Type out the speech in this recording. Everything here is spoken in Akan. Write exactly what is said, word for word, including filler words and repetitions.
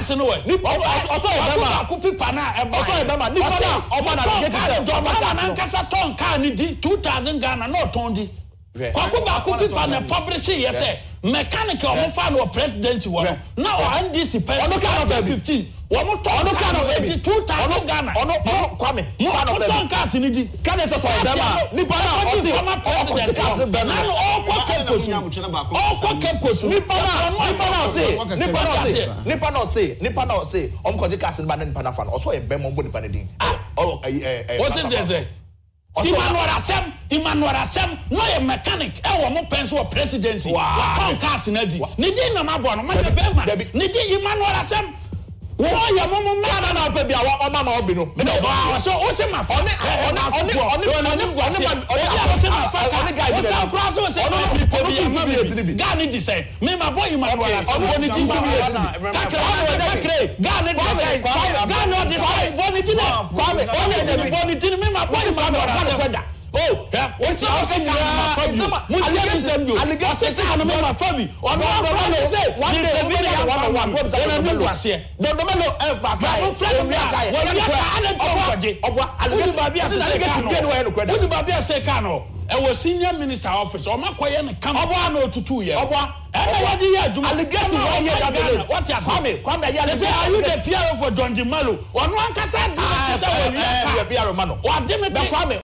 cars no way ni also e bema ku pipa na e ba also e bema ni pa na o ma na get say do ma cars na nkasa ton car ni di two thousand Ghana no ton di kwaku ba ku pipa na publish ye say mechanic o mo fa no president wo na o N D C pen fifteen wo mo ton car no two thousand Ghana ono kwame mo no ton cars ni di kan say so e bema ni pa na o si o ti cars bema na o kwa kemposu o kwa kemposu ni pa na ni pa na say ni pa na say ni pa na say ni pa na say o mo ko ti cars ba na ni pa na fa no so e bema mo ni pa na din oh eh eh o se ze Emmanuel Asem Emmanuel Asem no ye mechanic e wo mo penso presidency wa ton cars na di ni di na mabo no ma be bema ni di Emmanuel Asem wo ye mo mo na na pa bia o ma ma obi no me no ba so o se ma fa oni oni oni oni oni gwase o se ma fa oni guy bi o se kura so se no bi po bi ga ni di say me ma boy Emmanuel Asem wo ni di bi kakra kakra ga ni di say ga no di say wo ni di na kwame o ni di bo ni di me ma boy Emmanuel Asem oh yeah what's your say na allegation allegation say na me ma fabi ono ono say one day we be one one one say na me wase do do me no e fa kai o friend me kai wo ya ka ana to obo allegation ba bia say allegation be no e no kweda wo ba bia say ka no e wo senior minister office o makoye ne kam obo ana otutu ye obo e na ya di ya duma allegation wa ye da bele what ya kwame kwame ya say are you the P R for Don Jimalo ono ankasa di say wo ya ka P R ma no wa de me kwame